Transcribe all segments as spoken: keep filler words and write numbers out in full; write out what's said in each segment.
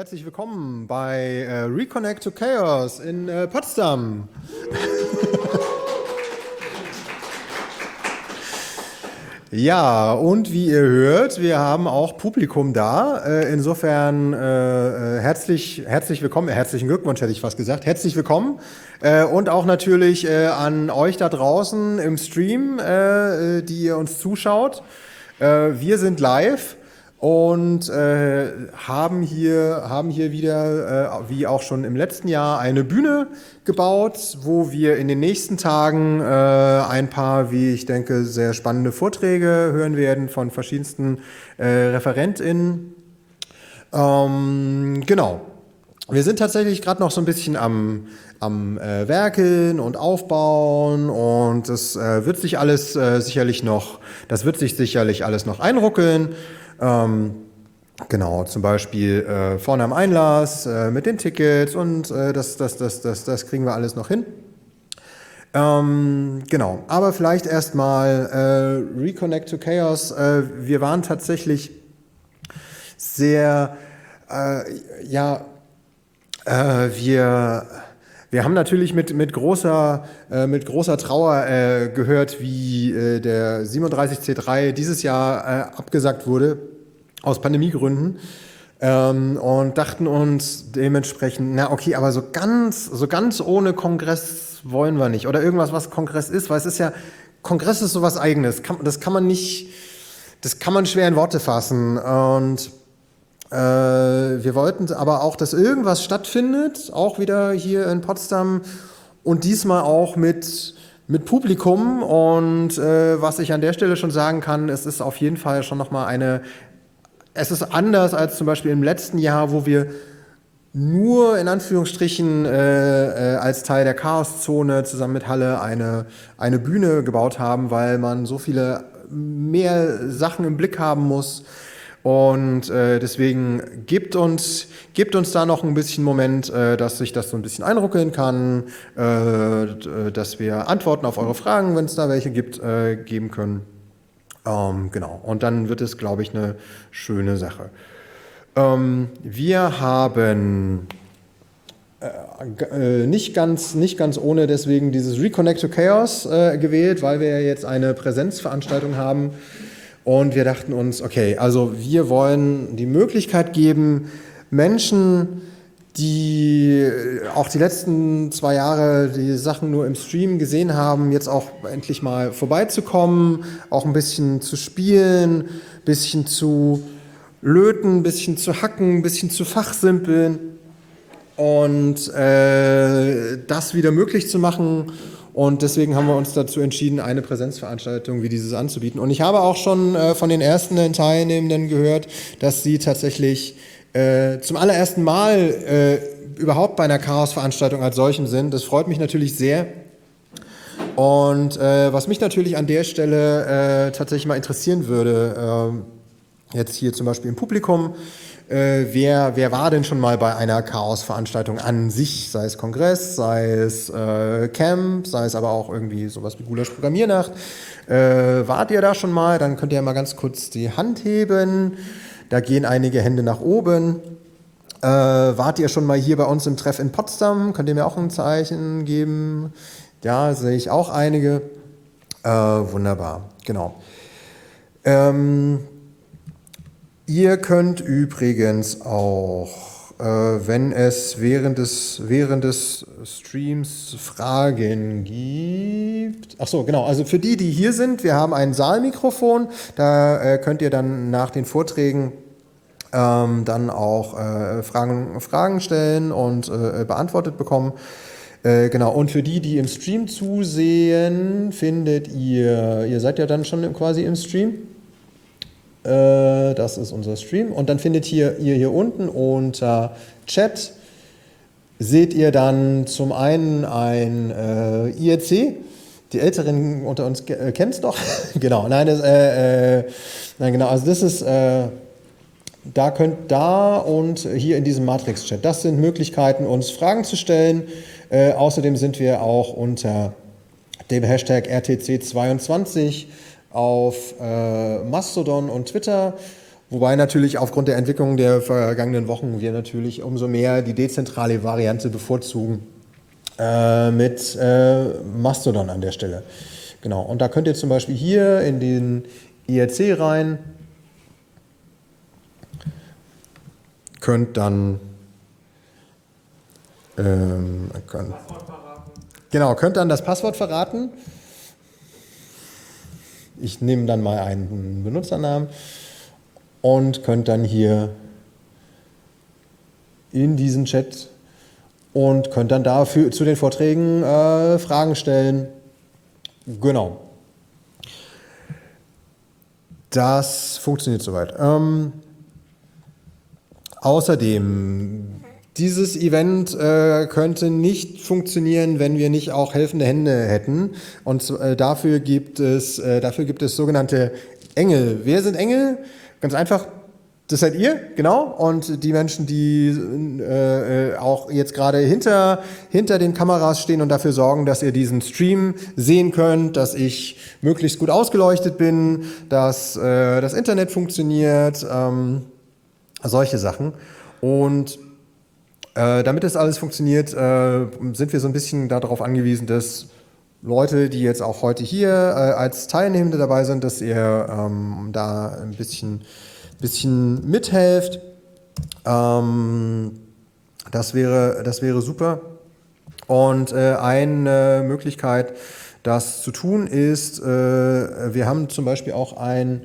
herzlich willkommen bei äh, Reconnect to Chaos in äh, Potsdam. Ja, und wie ihr hört, wir haben auch Publikum da. Äh, insofern äh, herzlich, herzlich willkommen, äh, herzlichen Glückwunsch hätte ich fast gesagt, herzlich willkommen. Äh, und auch natürlich äh, an euch da draußen im Stream, äh, die ihr uns zuschaut. Äh, wir sind live. Und äh, haben hier, haben hier wieder, äh, wie auch schon im letzten Jahr, eine Bühne gebaut, wo wir in den nächsten Tagen äh, ein paar, wie ich denke, sehr spannende Vorträge hören werden von verschiedensten äh, ReferentInnen. Ähm, genau. Wir sind tatsächlich gerade noch so ein bisschen am, am äh, Werkeln und Aufbauen und das äh, wird sich alles äh, sicherlich noch, das wird sich sicherlich alles noch einruckeln. Ähm, genau, zum Beispiel äh, vorne am Einlass äh, mit den Tickets und äh, das, das, das, das, das kriegen wir alles noch hin. Ähm, genau, aber vielleicht erstmal äh, Reconnect to Chaos. Äh, wir waren tatsächlich sehr, äh, ja, äh, wir... Wir haben natürlich mit, mit, großer, äh, mit großer Trauer äh, gehört, wie äh, der siebenunddreißig C drei dieses Jahr äh, abgesagt wurde, aus Pandemiegründen. Ähm, und dachten uns dementsprechend, na okay, aber so ganz, so ganz ohne Kongress wollen wir nicht. Oder irgendwas, was Kongress ist, weil es ist ja, Kongress ist sowas Eigenes. Kann, das kann man nicht, das kann man schwer in Worte fassen. Und wir wollten aber auch, dass irgendwas stattfindet, auch wieder hier in Potsdam und diesmal auch mit, mit Publikum. Und äh, was ich an der Stelle schon sagen kann, es ist auf jeden Fall schon nochmal eine, es ist anders als zum Beispiel im letzten Jahr, wo wir nur in Anführungsstrichen äh, äh, als Teil der Chaoszone zusammen mit Halle eine, eine Bühne gebaut haben, weil man so viele mehr Sachen im Blick haben muss. Und äh, deswegen gibt uns, gibt uns da noch ein bisschen Moment, äh, dass sich das so ein bisschen einruckeln kann, äh, dass wir Antworten auf eure Fragen, wenn es da welche gibt, äh, geben können. Ähm, genau. Und dann wird es, glaube ich, eine schöne Sache. Ähm, wir haben äh, nicht ganz, nicht ganz ohne deswegen dieses Reconnect to Chaos äh, gewählt, weil wir ja jetzt eine Präsenzveranstaltung haben. Und wir dachten uns, okay, also wir wollen die Möglichkeit geben, Menschen, die auch die letzten zwei Jahre die Sachen nur im Stream gesehen haben, jetzt auch endlich mal vorbeizukommen, auch ein bisschen zu spielen, ein bisschen zu löten, ein bisschen zu hacken, ein bisschen zu fachsimpeln und äh, das wieder möglich zu machen. Und deswegen haben wir uns dazu entschieden, eine Präsenzveranstaltung wie dieses anzubieten. Und ich habe auch schon äh, von den ersten Teilnehmenden gehört, dass sie tatsächlich äh, zum allerersten Mal äh, überhaupt bei einer Chaos-Veranstaltung als solchen sind. Das freut mich natürlich sehr. Und äh, was mich natürlich an der Stelle äh, tatsächlich mal interessieren würde, äh, jetzt hier zum Beispiel im Publikum, Äh, wer, wer war denn schon mal bei einer Chaos-Veranstaltung an sich, sei es Kongress, sei es äh, Camp, sei es aber auch irgendwie sowas wie Gulasch Programmiernacht. Äh, wart ihr da schon mal? Dann könnt ihr mal ganz kurz die Hand heben. Da gehen einige Hände nach oben. Äh, wart ihr schon mal hier bei uns im Treff in Potsdam? Könnt ihr mir auch ein Zeichen geben? Ja, sehe ich auch einige. Äh, wunderbar, genau. Ähm, Ihr könnt übrigens auch, äh, wenn es während des, während des Streams Fragen gibt, ach so, genau, also für die, die hier sind, wir haben ein Saalmikrofon, da äh, könnt ihr dann nach den Vorträgen ähm, dann auch äh, Fragen, Fragen stellen und äh, beantwortet bekommen. Äh, genau, und für die, die im Stream zusehen, findet ihr, ihr seid ja dann schon quasi im Stream. Das ist unser Stream. Und dann findet ihr, ihr hier unten unter Chat, seht ihr dann zum einen ein äh, I R C. Die Älteren unter uns äh, kennen es doch. Genau, nein, das, äh, äh, nein, genau, also das ist, äh, da könnt da und hier in diesem Matrix-Chat, das sind Möglichkeiten, uns Fragen zu stellen. Äh, außerdem sind wir auch unter dem Hashtag R T C zweiundzwanzig auf äh, Mastodon und Twitter, Wobei natürlich aufgrund der Entwicklung der vergangenen Wochen wir natürlich umso mehr die dezentrale Variante bevorzugen äh, mit äh, Mastodon an der Stelle. Genau, und da könnt ihr zum Beispiel hier in den I R C rein, könnt dann ähm, könnt, genau, könnt dann das Passwort verraten. Ich nehme dann mal einen Benutzernamen und könnt dann hier in diesen Chat und könnt dann dafür zu den Vorträgen äh, Fragen stellen. Genau. Das funktioniert soweit. Ähm, außerdem, dieses Event äh, könnte nicht funktionieren, wenn wir nicht auch helfende Hände hätten. Und äh, dafür gibt es, äh, dafür gibt es sogenannte Engel. Wer sind Engel? Ganz einfach, das seid ihr, genau. Und die Menschen, die äh, auch jetzt gerade hinter, hinter den Kameras stehen und dafür sorgen, dass ihr diesen Stream sehen könnt, dass ich möglichst gut ausgeleuchtet bin, dass äh, das Internet funktioniert, ähm, solche Sachen. Und äh, damit das alles funktioniert, äh, sind wir so ein bisschen darauf angewiesen, dass Leute, die jetzt auch heute hier äh, als Teilnehmende dabei sind, dass ihr ähm, da ein bisschen, bisschen mithelft. Ähm, das wäre, das wäre super. Und äh, eine Möglichkeit, das zu tun, ist, äh, wir haben zum Beispiel auch ein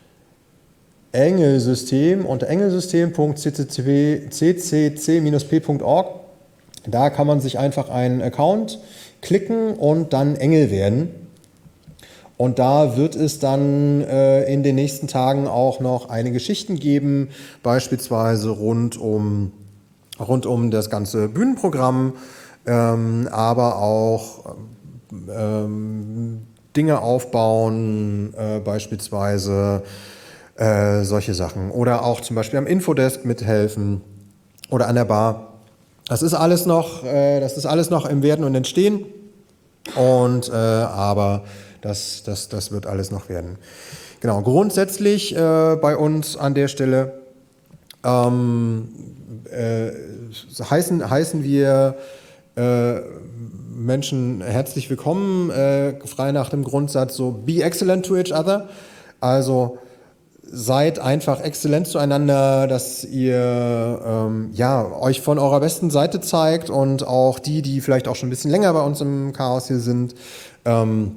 Engelsystem unter engelsystem punkt c c c dash p punkt org. Da kann man sich einfach einen Account klicken und dann Engel werden. Und da wird es dann äh, in den nächsten Tagen auch noch einige Geschichten geben, beispielsweise rund um, rund um das ganze Bühnenprogramm, ähm, aber auch ähm, Dinge aufbauen, äh, beispielsweise äh, solche Sachen. Oder auch zum Beispiel am Infodesk mithelfen oder an der Bar. Das ist alles noch, äh, das ist alles noch im Werden und Entstehen, und, äh, aber das, das, das wird alles noch werden. Genau, grundsätzlich äh, bei uns an der Stelle ähm, äh, heißen, heißen wir äh, Menschen herzlich willkommen, äh, frei nach dem Grundsatz so be excellent to each other, also seid einfach exzellent zueinander, dass ihr ähm, ja, euch von eurer besten Seite zeigt, und auch die, die vielleicht auch schon ein bisschen länger bei uns im Chaos hier sind, ähm,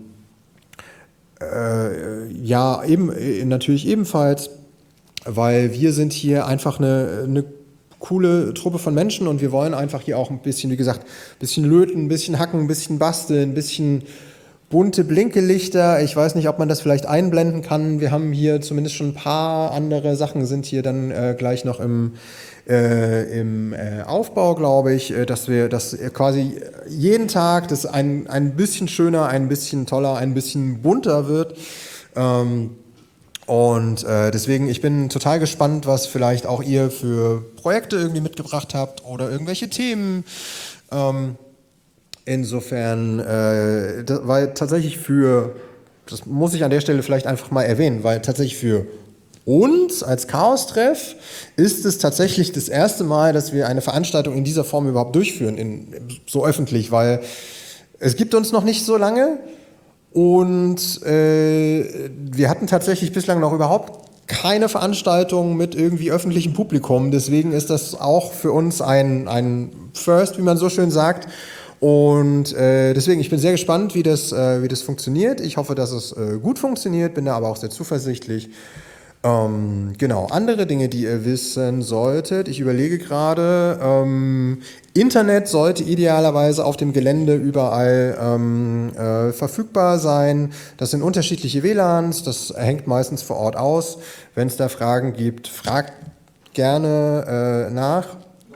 äh, ja, eben, natürlich ebenfalls, weil wir sind hier einfach eine, eine coole Truppe von Menschen, und wir wollen einfach hier auch ein bisschen, wie gesagt, ein bisschen löten, ein bisschen hacken, ein bisschen basteln, ein bisschen bunte Blinkelichter. Ich weiß nicht, ob man das vielleicht einblenden kann. Wir haben hier zumindest schon ein paar andere Sachen, sind hier dann äh, gleich noch im, äh, im äh, Aufbau, glaube ich, äh, dass wir das quasi jeden Tag das ein, ein bisschen schöner, ein bisschen toller, ein bisschen bunter wird. Ähm, und äh, deswegen, ich bin total gespannt, was vielleicht auch ihr für Projekte irgendwie mitgebracht habt oder irgendwelche Themen. Ähm, Insofern, äh, das, weil tatsächlich für, das muss ich an der Stelle vielleicht einfach mal erwähnen, weil tatsächlich für uns als Chaos-Treff ist es tatsächlich das erste Mal, dass wir eine Veranstaltung in dieser Form überhaupt durchführen, in, so öffentlich, weil es gibt uns noch nicht so lange, und äh, wir hatten tatsächlich bislang noch überhaupt keine Veranstaltung mit irgendwie öffentlichem Publikum. Deswegen ist das auch für uns ein, ein First, wie man so schön sagt. Und äh, deswegen, ich bin sehr gespannt, wie das, äh, wie das funktioniert. Ich hoffe, dass es äh, gut funktioniert, bin da aber auch sehr zuversichtlich. Ähm, genau, andere Dinge, die ihr wissen solltet. Ich überlege gerade, ähm, Internet sollte idealerweise auf dem Gelände überall ähm, äh, verfügbar sein. Das sind unterschiedliche W L A Ns, das hängt meistens vor Ort aus. Wenn es da Fragen gibt, fragt gerne äh, nach.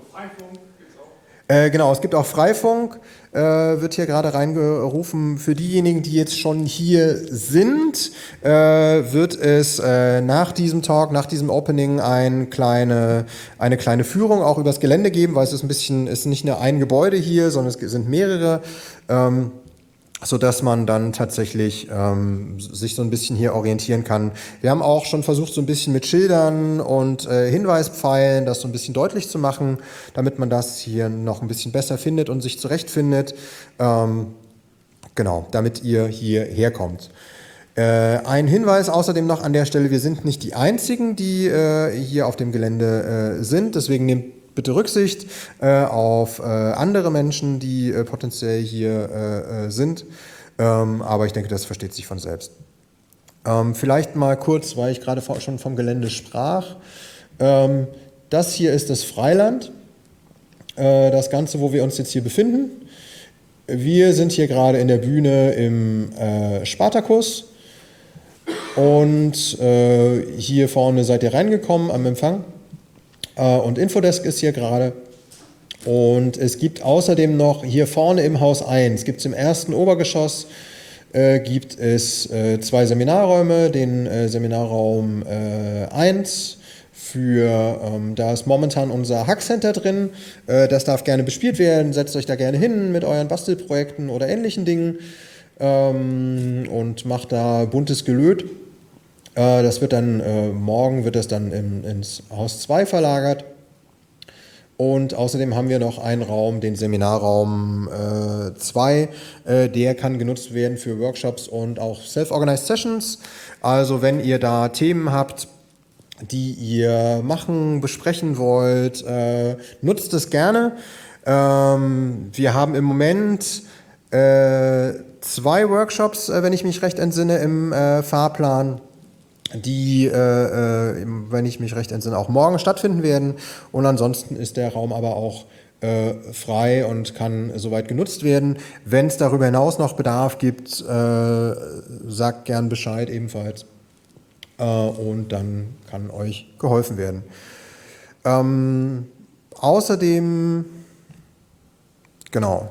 Äh, genau, es gibt auch Freifunk, äh, wird hier gerade reingerufen. Für diejenigen, die jetzt schon hier sind, äh, wird es äh, nach diesem Talk, nach diesem Opening ein kleine, eine kleine Führung auch übers Gelände geben, weil es ist ein bisschen, ist nicht nur ein Gebäude hier, sondern es sind mehrere. Ähm, sodass man dann tatsächlich ähm, sich so ein bisschen hier orientieren kann. Wir haben auch schon versucht, so ein bisschen mit Schildern und äh, Hinweispfeilen das so ein bisschen deutlich zu machen, damit man das hier noch ein bisschen besser findet und sich zurechtfindet. Ähm, genau, damit ihr hierher kommt. Äh, ein Hinweis außerdem noch an der Stelle, wir sind nicht die Einzigen, die äh, hier auf dem Gelände äh, sind, deswegen nehmt bitte Rücksicht äh, auf äh, andere Menschen, die äh, potenziell hier äh, äh, sind, ähm, aber ich denke, das versteht sich von selbst. Ähm, vielleicht mal kurz, weil ich gerade schon vom Gelände sprach. Ähm, das hier ist das Freiland, äh, das Ganze, wo wir uns jetzt hier befinden. Wir sind hier gerade in der Bühne im äh, Spartakus und äh, hier vorne seid ihr reingekommen am Empfang äh, und Infodesk ist hier gerade. Und es gibt außerdem noch hier vorne im Haus eins, gibt es im ersten Obergeschoss, äh, gibt es äh, zwei Seminarräume, den äh, Seminarraum äh, eins. Für, ähm, da ist momentan unser Hackcenter drin, äh, das darf gerne bespielt werden, setzt euch da gerne hin mit euren Bastelprojekten oder ähnlichen Dingen ähm, und macht da buntes Gelöt. Äh, das wird dann, äh, morgen wird das dann im, ins Haus zwei verlagert. Und außerdem haben wir noch einen Raum, den Seminarraum zwei, äh, äh, der kann genutzt werden für Workshops und auch Self-Organized Sessions. Also wenn ihr da Themen habt, die ihr machen, besprechen wollt, äh, nutzt es gerne. Ähm, wir haben im Moment äh, zwei Workshops, äh, wenn ich mich recht entsinne, im äh, Fahrplan, die, äh, äh, wenn ich mich recht entsinne, auch morgen stattfinden werden. Und ansonsten ist der Raum aber auch äh, frei und kann soweit genutzt werden. Wenn es darüber hinaus noch Bedarf gibt, äh, sagt gern Bescheid ebenfalls. Und dann kann euch geholfen werden. Ähm, außerdem, genau,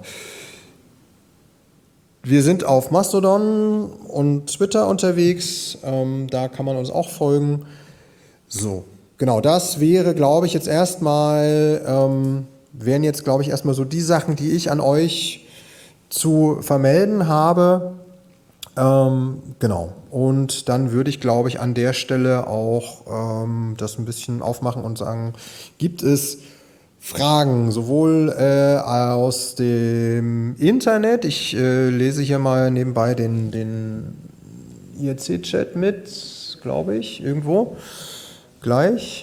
wir sind auf Mastodon und Twitter unterwegs, ähm, da kann man uns auch folgen. So, genau, das wäre, glaube ich, jetzt erstmal, ähm, wären jetzt, glaube ich, erstmal so die Sachen, die ich an euch zu vermelden habe. Ähm, genau. Und dann würde ich, glaube ich, an der Stelle auch ähm, das ein bisschen aufmachen und sagen, gibt es Fragen, sowohl äh, aus dem Internet, ich äh, lese hier mal nebenbei den, den I R C-Chat mit, glaube ich, irgendwo, gleich.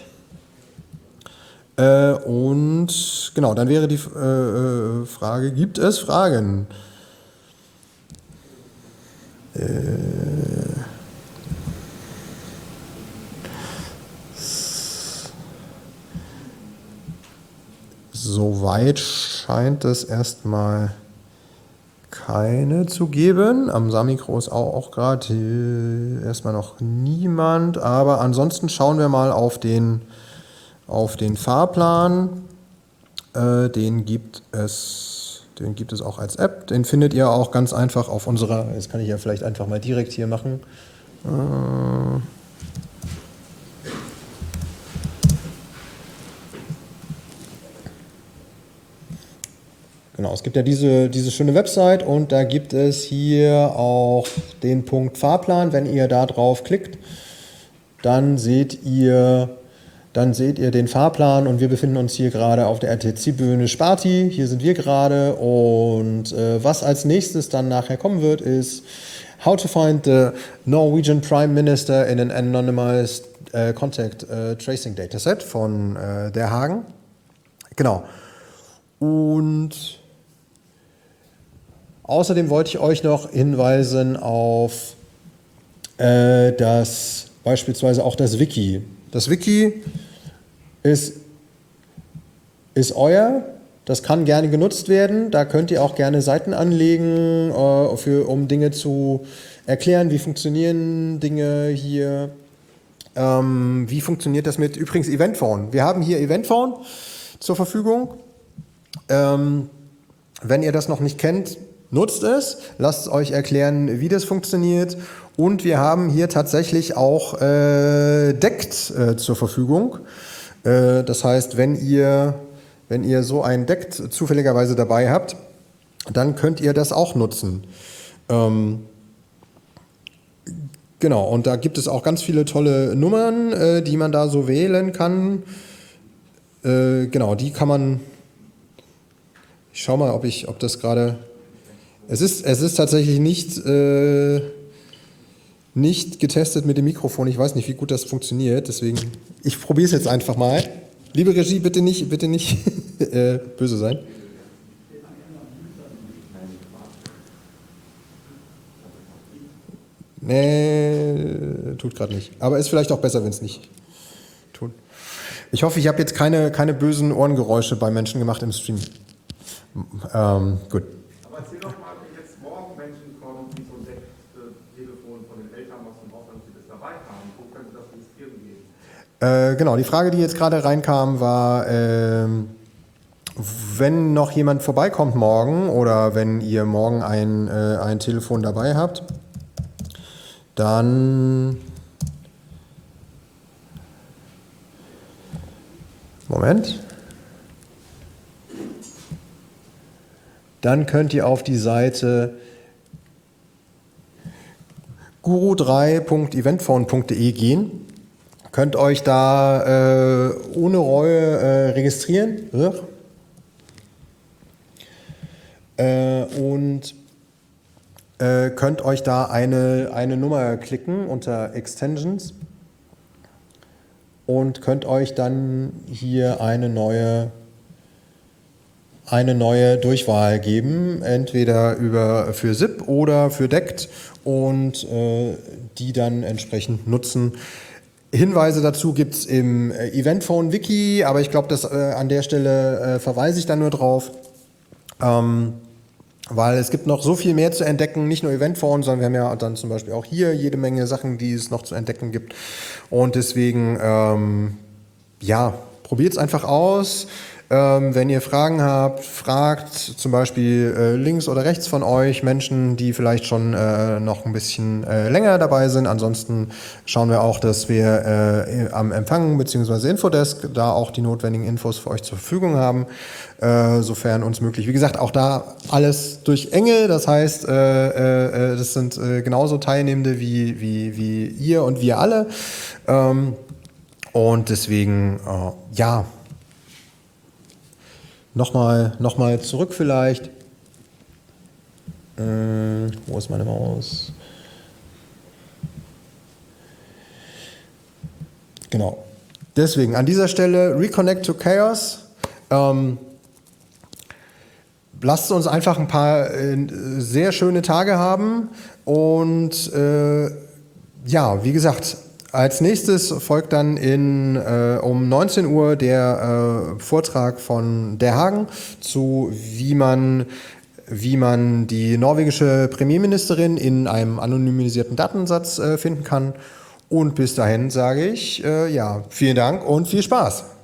Äh, und genau, dann wäre die äh, Frage, gibt es Fragen? Soweit scheint es erstmal keine zu geben. Am Samikro ist auch, auch gerade erstmal noch niemand, aber ansonsten schauen wir mal auf den, auf den Fahrplan. Äh, den gibt es. Den gibt es auch als App. Den findet ihr auch ganz einfach auf unserer, das kann ich ja vielleicht einfach mal direkt hier machen. Äh genau, es gibt ja diese, diese schöne Website und da gibt es hier auch den Punkt Fahrplan. Wenn ihr da drauf klickt, dann seht ihr Dann seht ihr den Fahrplan und wir befinden uns hier gerade auf der R T C-Bühne Sparti. Hier sind wir gerade und äh, was als nächstes dann nachher kommen wird, ist How to find the Norwegian Prime Minister in an anonymized uh, contact uh, tracing dataset von äh, der Hagen. Genau. Und außerdem wollte ich euch noch hinweisen auf äh, das beispielsweise auch das Wiki. Das Wiki ist, ist euer, das kann gerne genutzt werden, da könnt ihr auch gerne Seiten anlegen, äh, für, um Dinge zu erklären, wie funktionieren Dinge hier, ähm, wie funktioniert das mit, übrigens Eventphone. Wir haben hier Eventphone zur Verfügung. Ähm, wenn ihr das noch nicht kennt, nutzt es, lasst es euch erklären, wie das funktioniert. Und wir haben hier tatsächlich auch äh, D E C T äh, zur Verfügung. Äh, das heißt, wenn ihr, wenn ihr so ein D E C T zufälligerweise dabei habt, dann könnt ihr das auch nutzen. Ähm, genau, und da gibt es auch ganz viele tolle Nummern, äh, die man da so wählen kann. Äh, genau, die kann man. Ich schau mal, ob ich, ob das gerade. Es ist, es ist tatsächlich nicht, äh, nicht getestet mit dem Mikrofon. Ich weiß nicht, wie gut das funktioniert. Deswegen, ich probiere es jetzt einfach mal. Liebe Regie, bitte nicht, bitte nicht äh, böse sein. Nee, tut gerade nicht. Aber ist vielleicht auch besser, wenn es nicht tut. Ich hoffe, ich habe jetzt keine, keine bösen Ohrengeräusche bei Menschen gemacht im Stream. Ähm, gut. Aber erzähl doch mal, wenn jetzt morgen Menschen kommen, die so ein Deck-Telefon von den Eltern aus dem Ausland, die das dabei haben, wo können sie das registrieren gehen? Äh, genau, die Frage, die jetzt gerade reinkam, war, ähm, wenn noch jemand vorbeikommt morgen oder wenn ihr morgen ein, äh, ein Telefon dabei habt, dann... Moment. Dann könnt ihr auf die Seite guru drei punkt eventphone punkt de gehen. Könnt euch da äh, ohne Reue äh, registrieren. Äh, und äh, könnt euch da eine, eine Nummer klicken unter Extensions und könnt euch dann hier eine neue eine neue Durchwahl geben, entweder über für S I P oder für D E C T und äh, die dann entsprechend nutzen. Hinweise dazu gibt es im Eventphone-Wiki, aber ich glaube, äh, an der Stelle äh, verweise ich dann nur drauf, ähm, weil es gibt noch so viel mehr zu entdecken, nicht nur Eventphone, sondern wir haben ja dann zum Beispiel auch hier jede Menge Sachen, die es noch zu entdecken gibt und deswegen, ähm, ja, probiert es einfach aus. Ähm, wenn ihr Fragen habt, fragt zum Beispiel äh, links oder rechts von euch Menschen, die vielleicht schon äh, noch ein bisschen äh, länger dabei sind. Ansonsten schauen wir auch, dass wir äh, am Empfang bzw. Infodesk da auch die notwendigen Infos für euch zur Verfügung haben, äh, sofern uns möglich. Wie gesagt, auch da alles durch Engel, das heißt, äh, äh, das sind äh, genauso Teilnehmende wie, wie, wie ihr und wir alle. Ähm, und deswegen, äh, ja, Nochmal noch mal zurück vielleicht. Äh, wo ist meine Maus? Genau. Deswegen an dieser Stelle Reconnect to Chaos. Ähm, lasst uns einfach ein paar äh, sehr schöne Tage haben. Und äh, ja, wie gesagt, als nächstes folgt dann in, äh, um neunzehn Uhr der äh, Vortrag von Der Hagen zu, wie man, wie man die norwegische Premierministerin in einem anonymisierten Datensatz äh, finden kann. Und bis dahin sage ich, äh, ja, vielen Dank und viel Spaß.